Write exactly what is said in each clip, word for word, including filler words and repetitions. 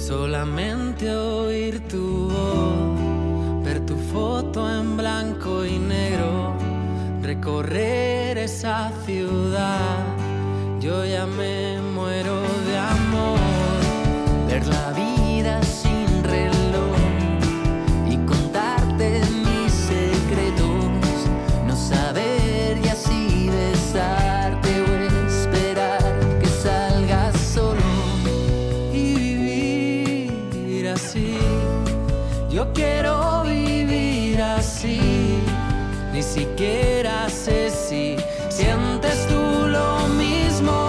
Solamente oír tu voz, ver tu foto en blanco y negro, recorrer esa ciudad. Yo ya me muero de amor, ver la vida sin reloj y contarte mis secretos, no saber y así besarte o esperar que salgas solo y vivir así. Yo quiero vivir así, ni siquiera sé si sientes tú lo mismo.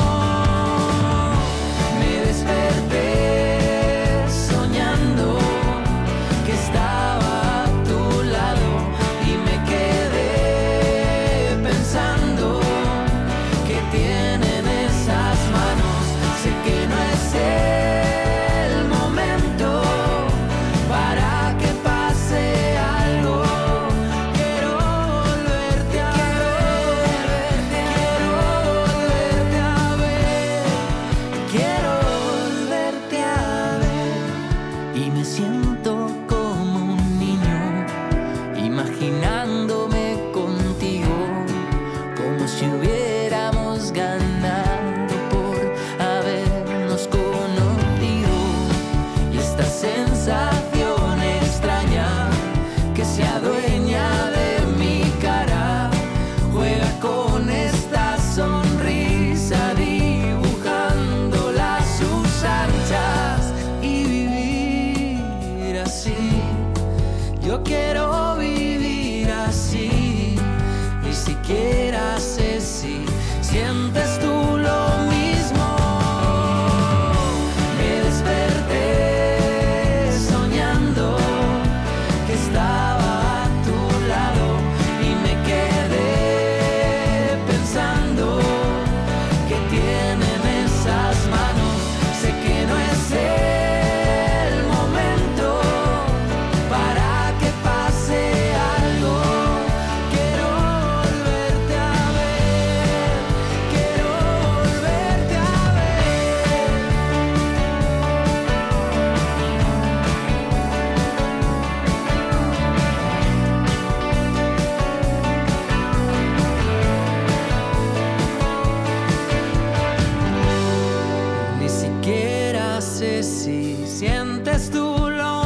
Me desperté soñando que estaba a tu lado y me quedé pensando que tienen esas manos. Sé que no es el momento para que pase algo. Quiero volverte a ver, quiero volverte a ver, quiero volverte a ver. Y me siento como un niño, imaginándome contigo, como si hubiéramos ganado por habernos conocido. Y esta sensación extraña que se adueña de mi cara, juega con esta sonrisa, dibujándola a sus anchas y vivir así. Yo quiero vivir así, ni siquiera sé si sientes tú lo mismo. Me desperté soñando que estaba a tu lado y me quedé pensando que tienen esas manos. Sé que no es el momento para que pase algo. Quiero volverte a ver, quiero volverte a ver. Ni siquiera sé si sientes tú lo